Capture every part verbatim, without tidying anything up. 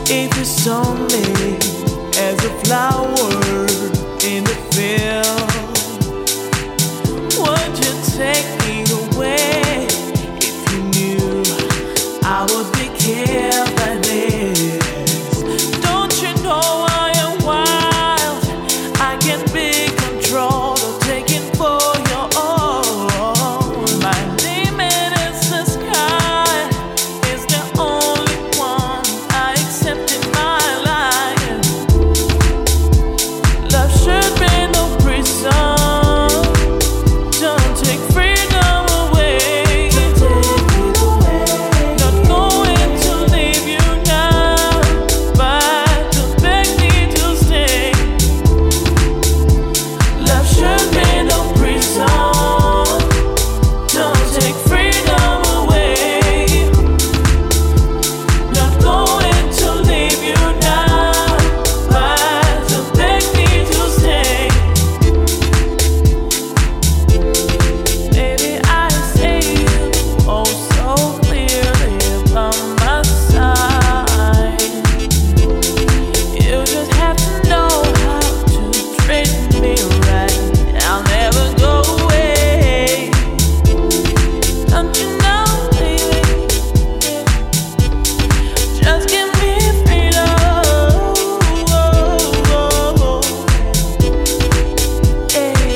If you saw me as a flower in the field, would you take me away if you knew I would be killed by this? Don't you know I am wild? I can be controlled or taken for your own. My limit is the sky, is the only one I accept in my life. Love should be no prison. Don't take freedom away. Take it away. Not going to leave you now, but to beg me to stay. Love should be no prison. Don't take freedom away. Not going to leave you now, but to beg me to stay. Baby, I see you oh so clearly by my side. You just have to know how to treat me right. I'll never go away. Don't you know, baby? Just give me freedom. Hey.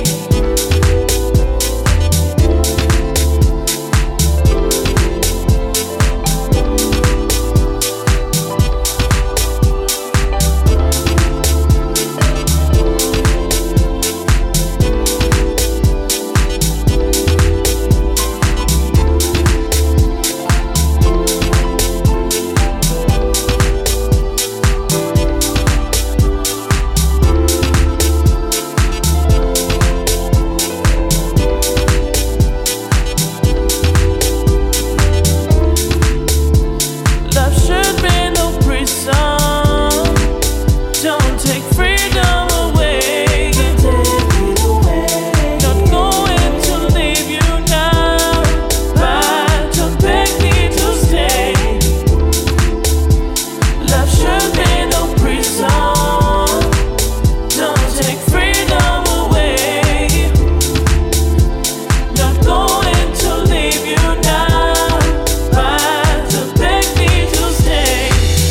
Love should be no prison. Don't take freedom away. Take it away. Not going to leave you now, but to beg me to stay. Love should be no prison. Don't take freedom away. Not going to leave you now, but to beg me to stay.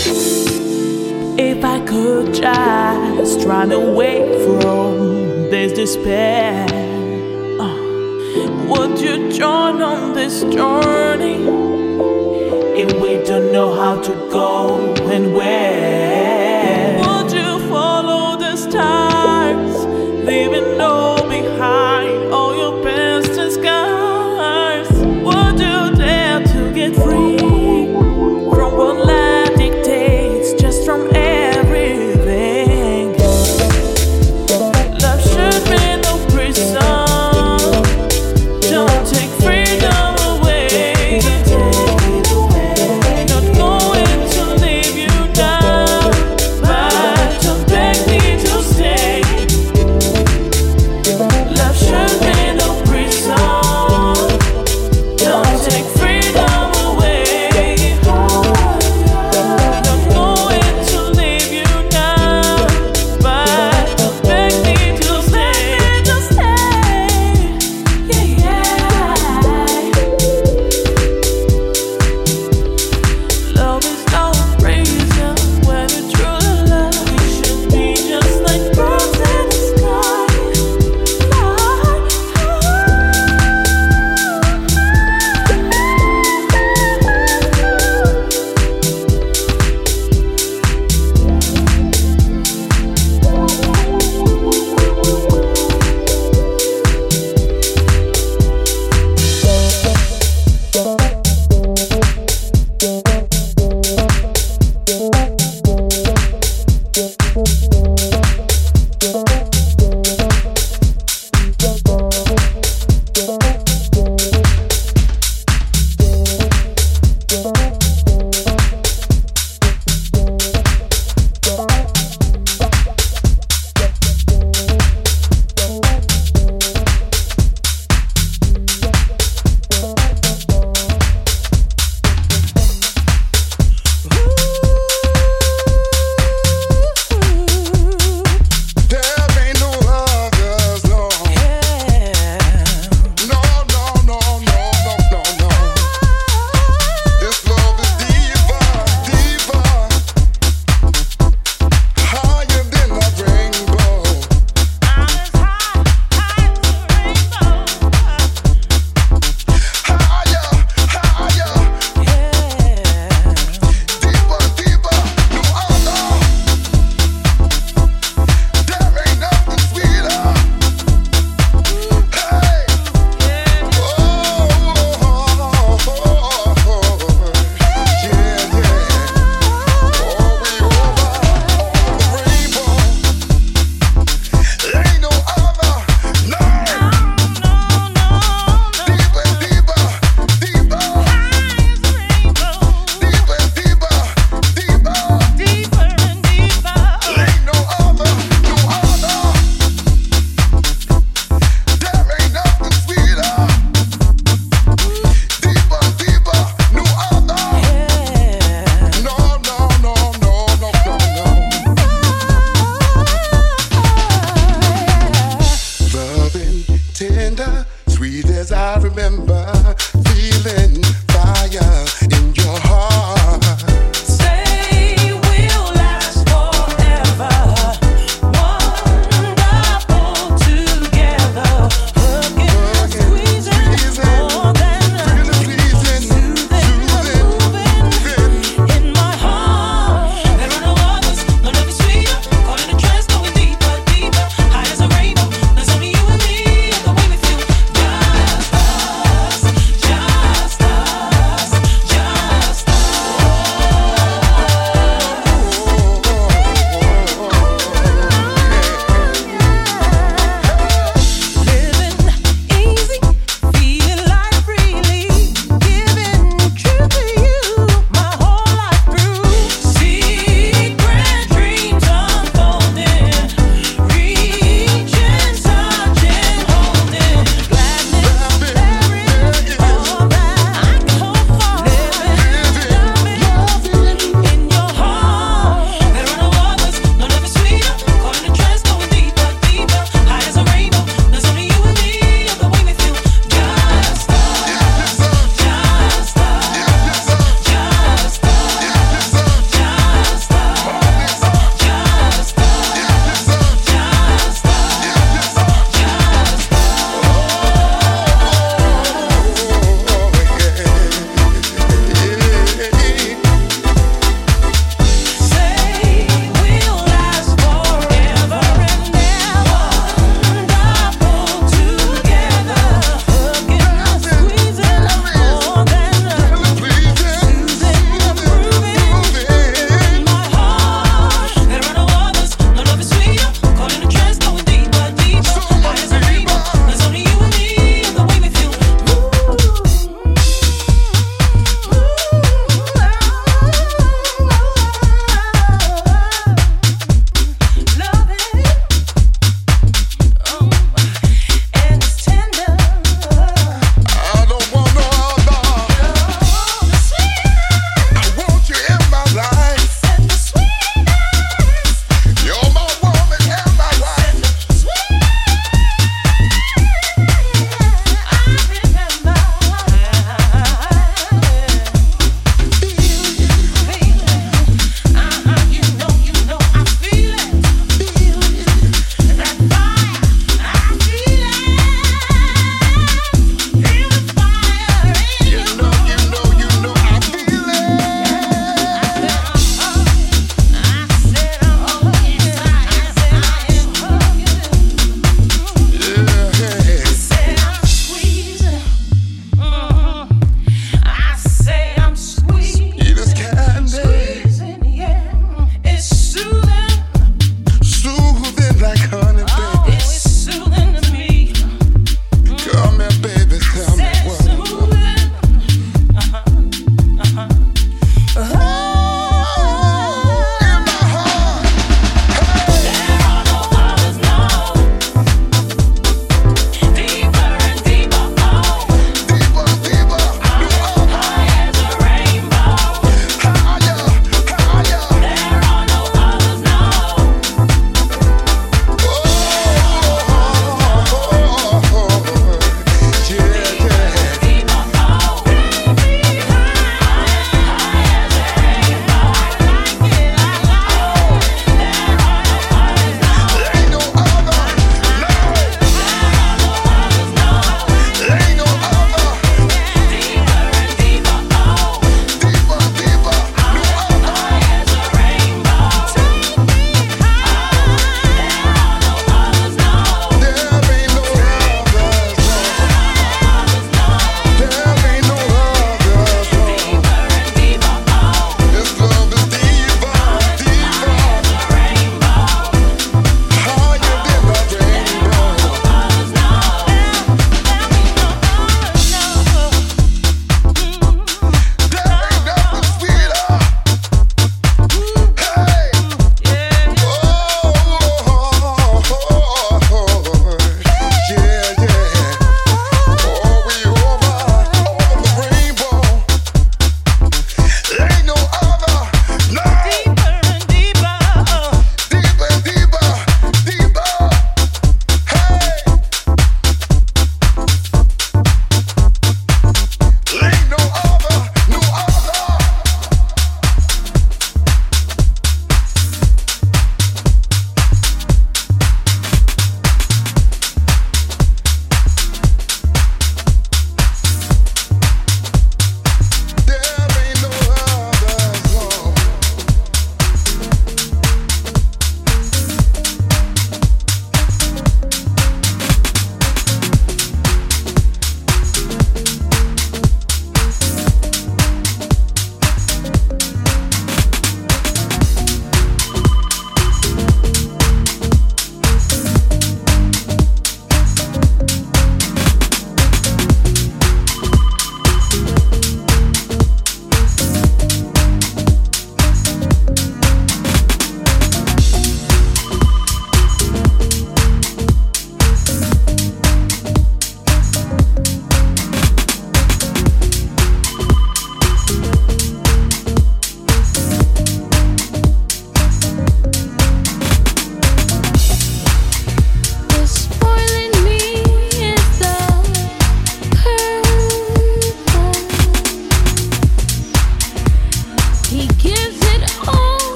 If I could just run away from this despair, uh, would you join on this journey? If we don't know how to go and where, would you follow the stars, leaving all behind all your past and scars? Would you dare to get free from what life dictates, just from everything? Love should be no prison. Don't take freedom away. Not going to leave you down,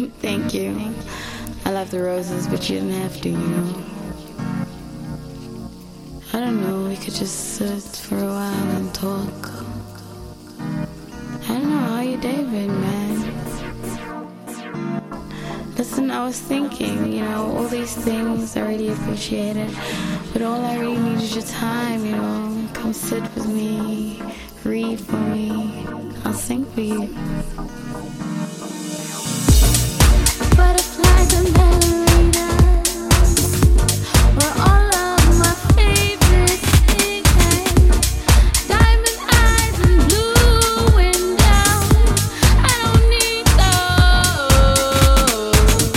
Thank you. I love the roses, but you didn't have to, you know. I don't know, we could just sit for a while and talk. I don't know, how you day been, man? Listen, I was thinking, you know, all these things I really appreciate it, but all I really need is your time, you know. Come sit with me, read for me, I'll sing for you. Butterflies and ballerinas were all of my favorite things. Diamond eyes and blue windows, I don't need those.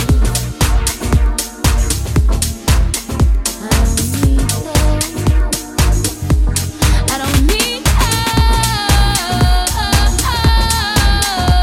I don't need those. I don't need those.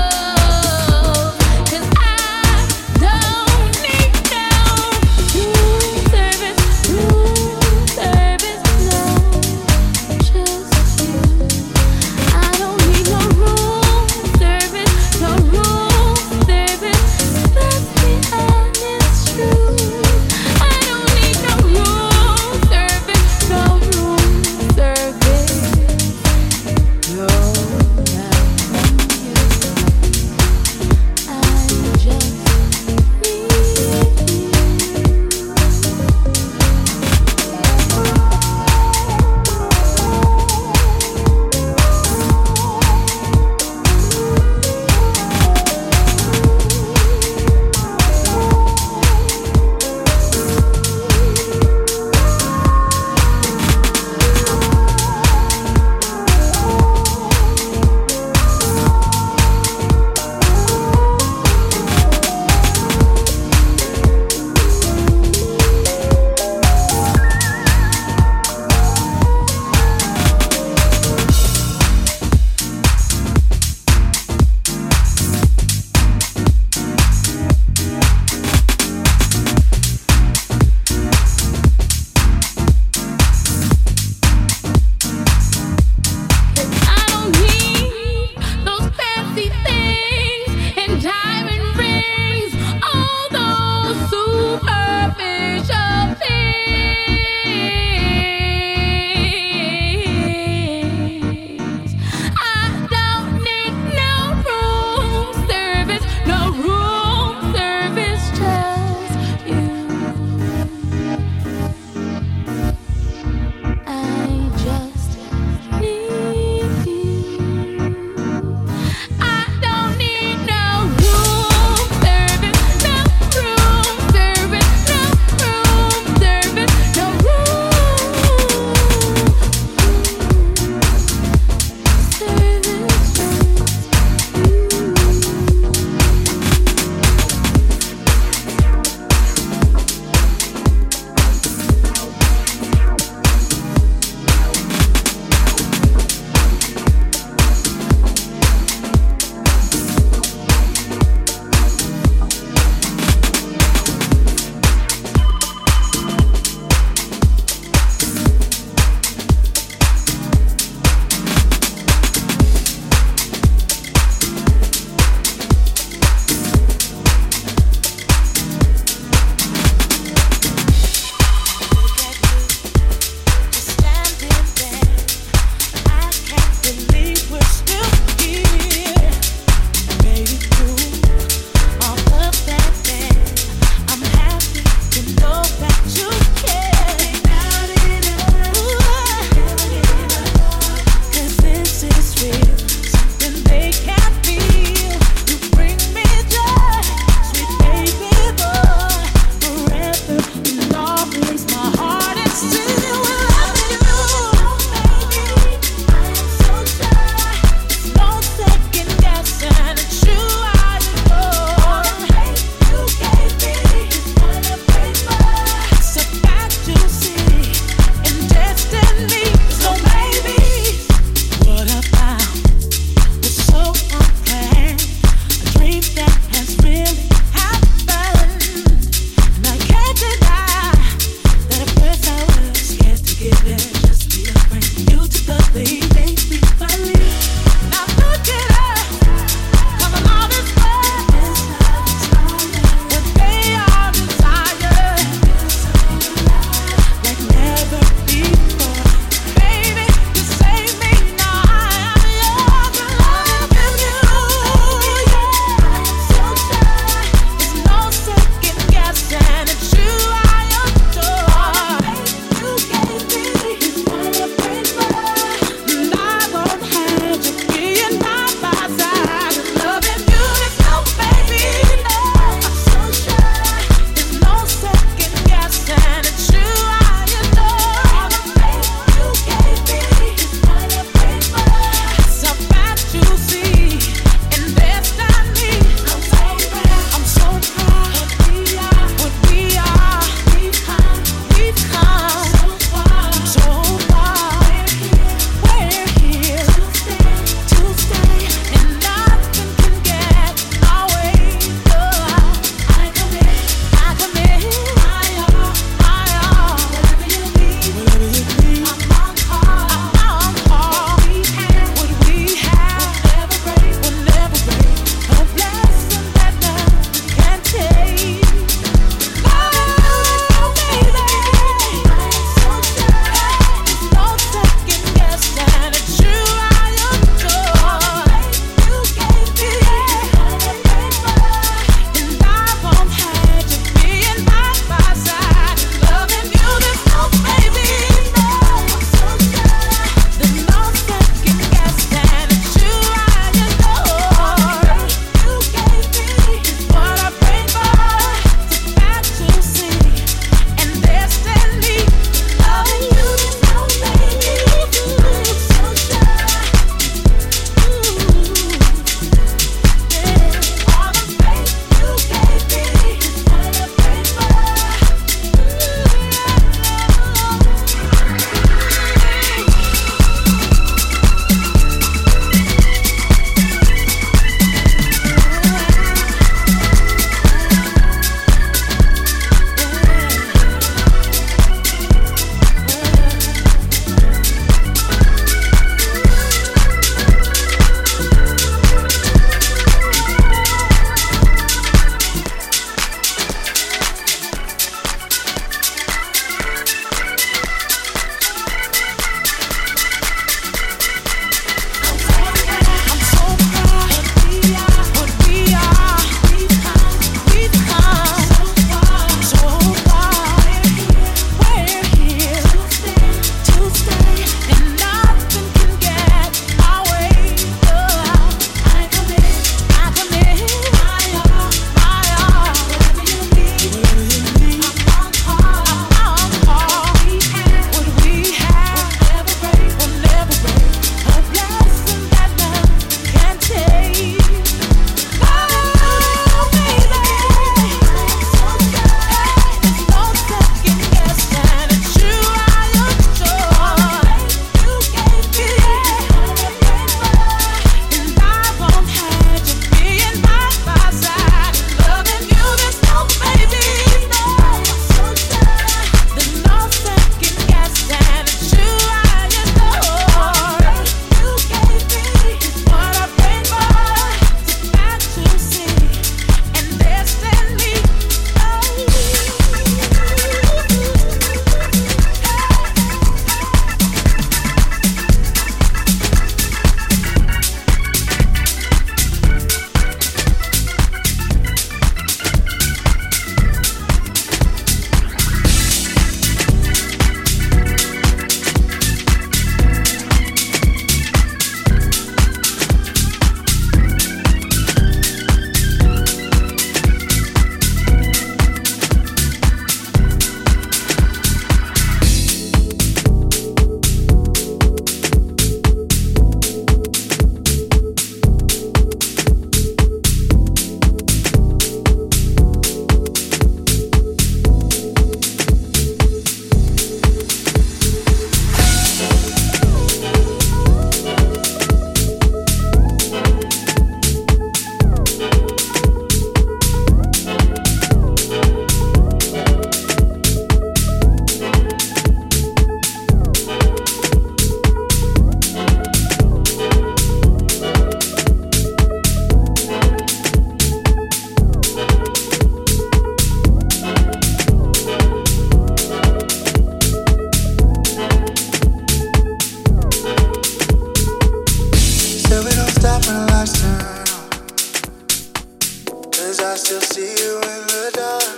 Cause I still see you in the dark.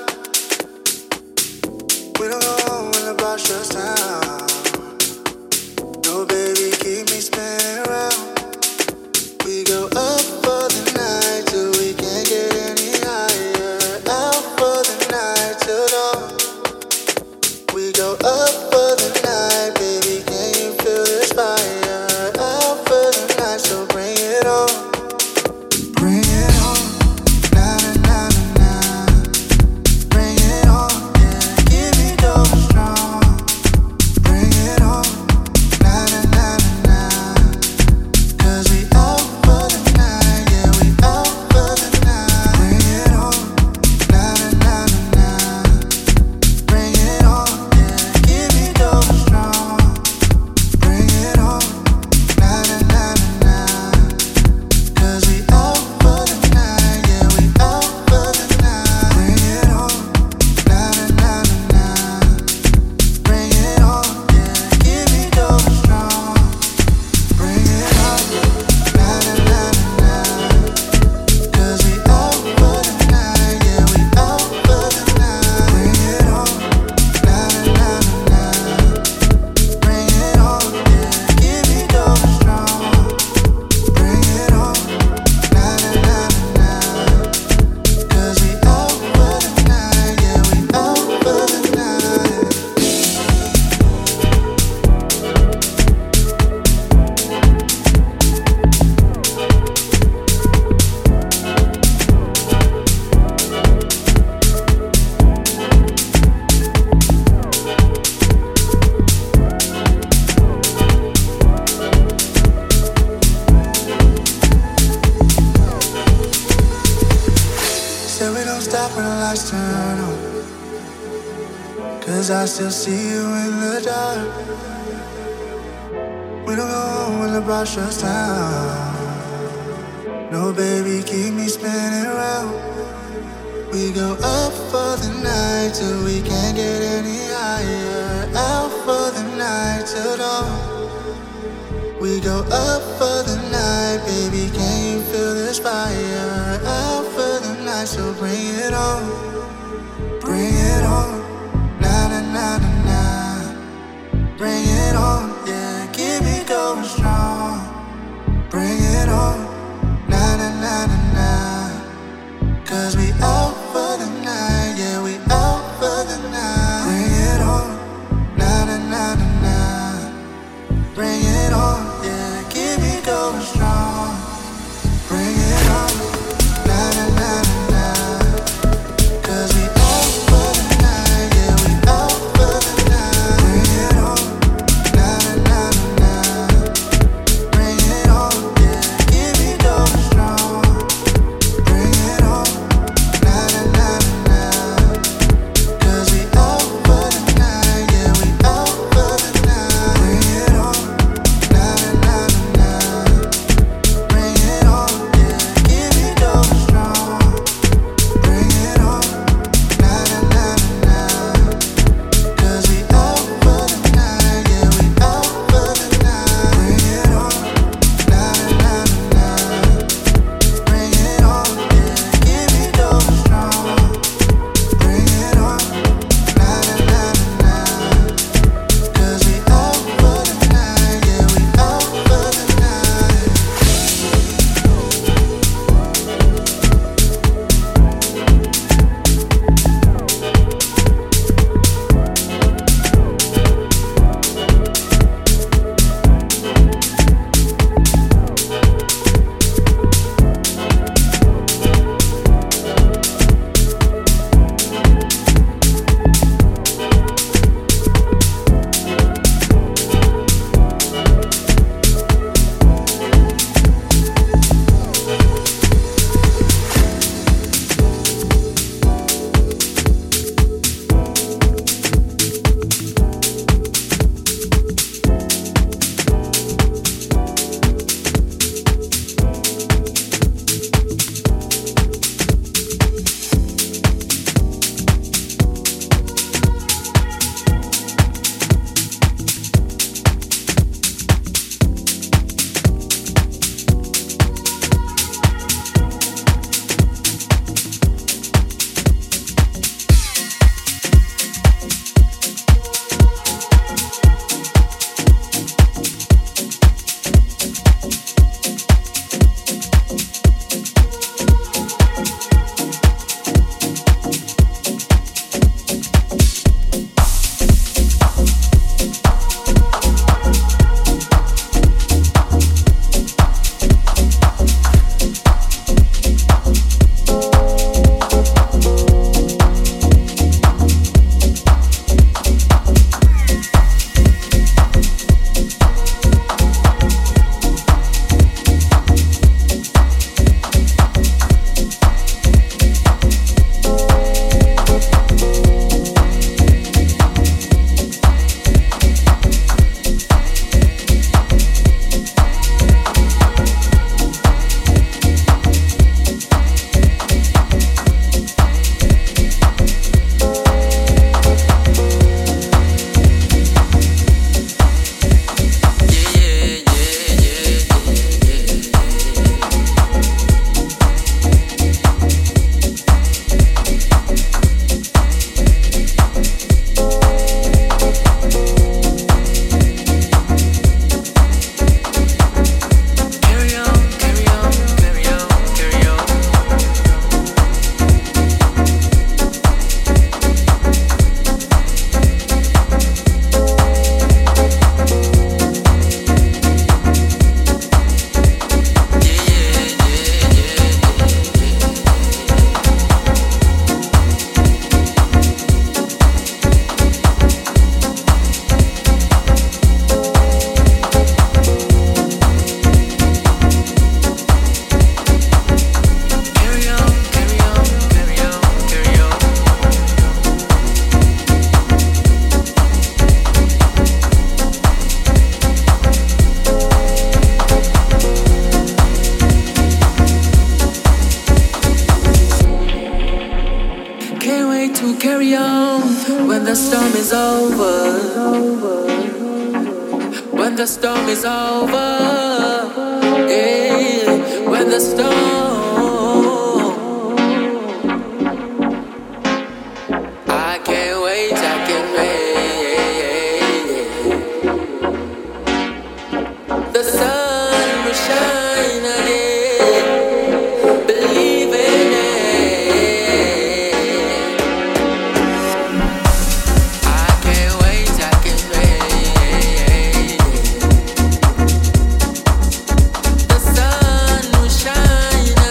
We don't go when the bar shuts down. No, baby, keep me spinning around. We go up for the night till we can't get any higher. Out for the night till dawn. We go up for the night, baby, can you feel this fire? Out for the night, so bring it on. Bring it on. Na na na na na. Bring it on, yeah, keep me going strong. Bring it on. Na na na na na. Cause we out for the night, yeah, we out for the night. Bring it on. Na na na na na. Bring it on, yeah, keep me going strong. Bring it on. Na na na na na. Cause we out for the night, yeah, we out for the night. Bring it on. Na na na na na. Bring it on, yeah, keep me going strong. Bring it on. Na na na na na. Cause we out for the night, yeah, we out for the night. Bring it on. Na na na na na. Bring it on, yeah, keep me going strong. Bring it on. Na na na na na. Cause we out for the night, yeah, we out for the night. Said we don't stop when the lights turn on. Cause I still see you in the dark. We don't go home when the bar shuts down. No, baby, keep me spinning around. We go up for the night till we can't get any higher. Out for the night till dawn. We go up for the night, baby, can you feel this fire? Out for the night, so bring it on. Bring it on. Na na na na na. Bring it on, yeah, keep me going strong. Bring it on. Na na na na na. Cause we out for the night, yeah, we out for the night. Bring it on. Na na na na na. Bring it on, yeah, keep me going strong. Bring it on. Na na na na na. Cause we out for the night, yeah, we out for the night. Bring it on. Na na na na na. Bring it on, yeah, keep me going strong. Bring it on. to carry on when the storm is over. When the storm is over, yeah. When the storm, I can't wait, I can't wait. The sun will shine again. Believe in it. Shine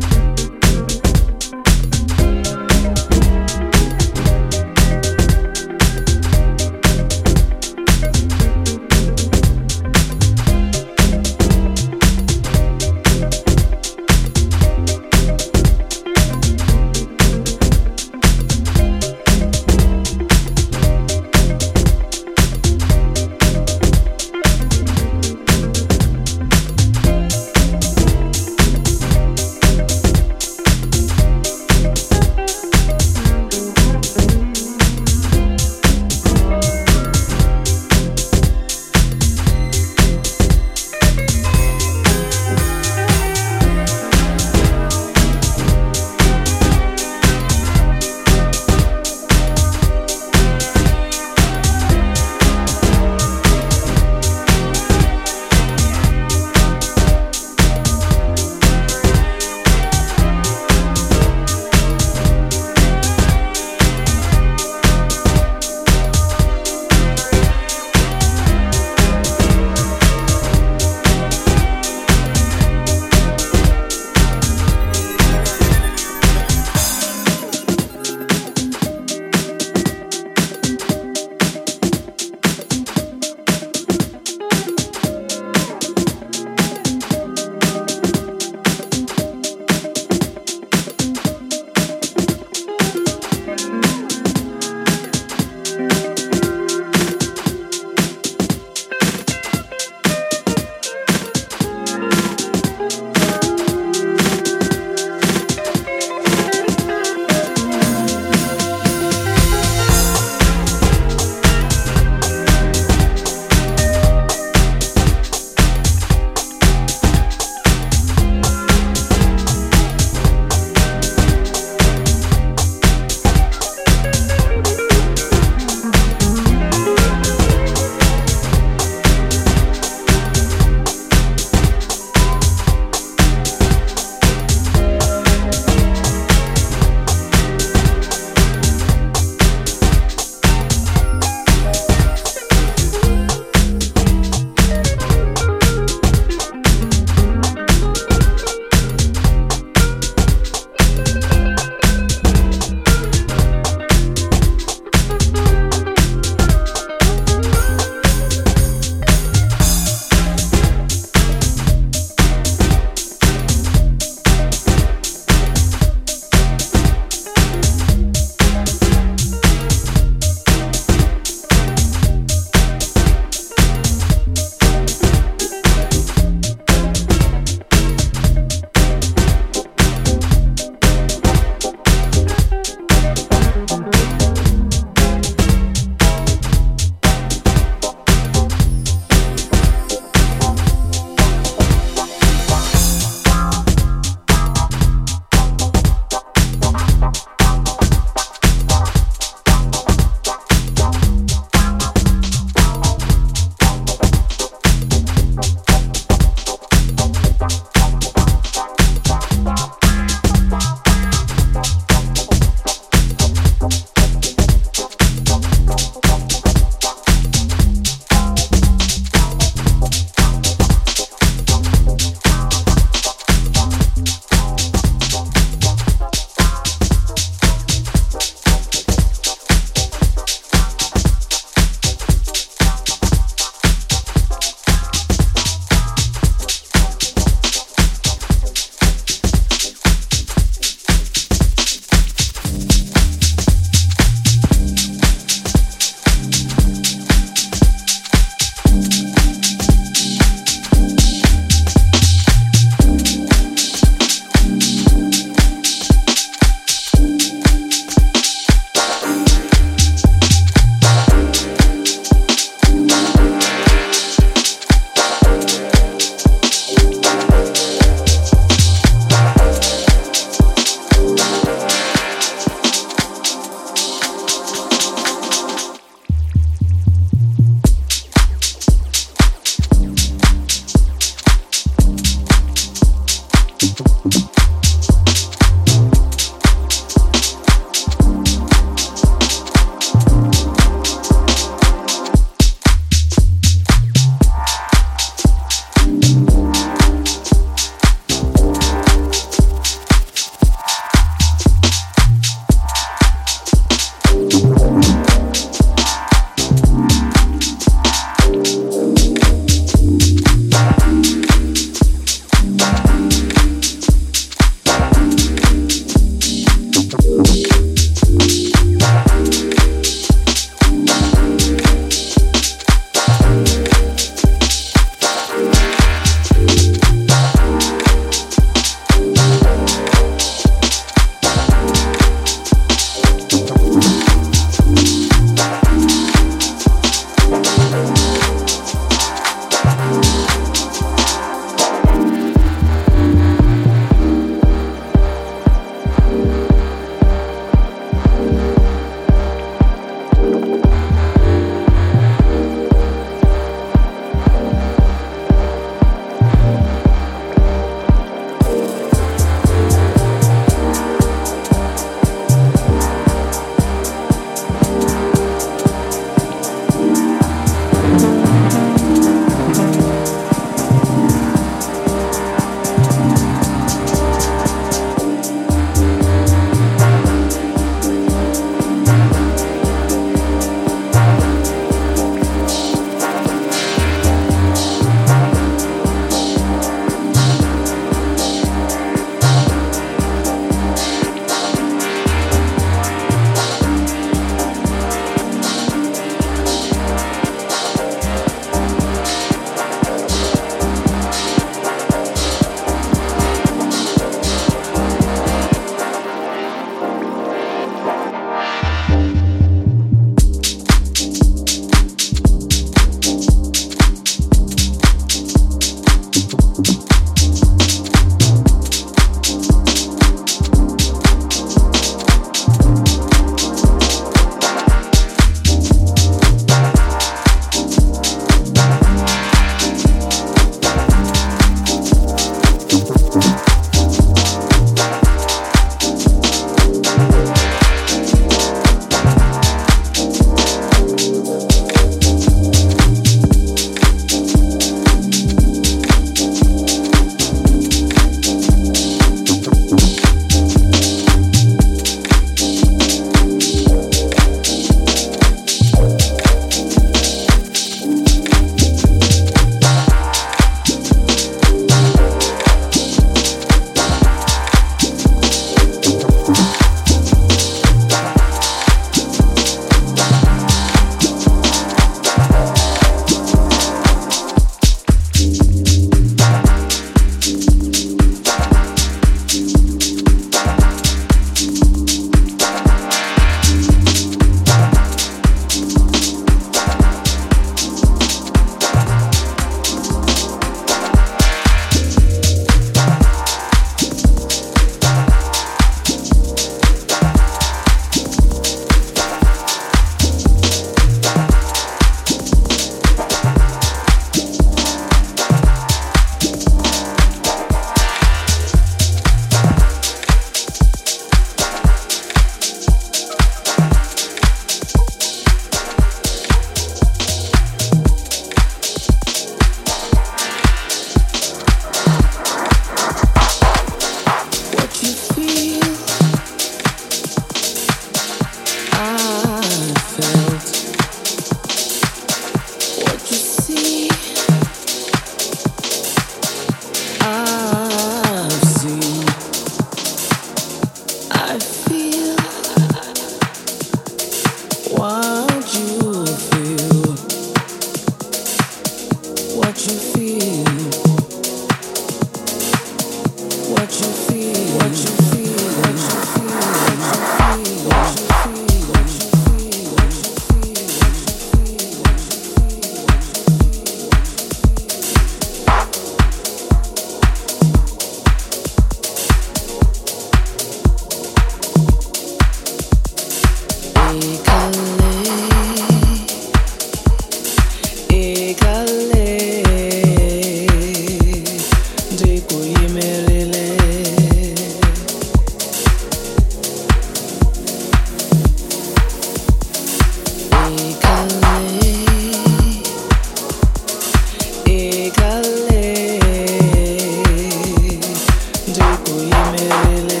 really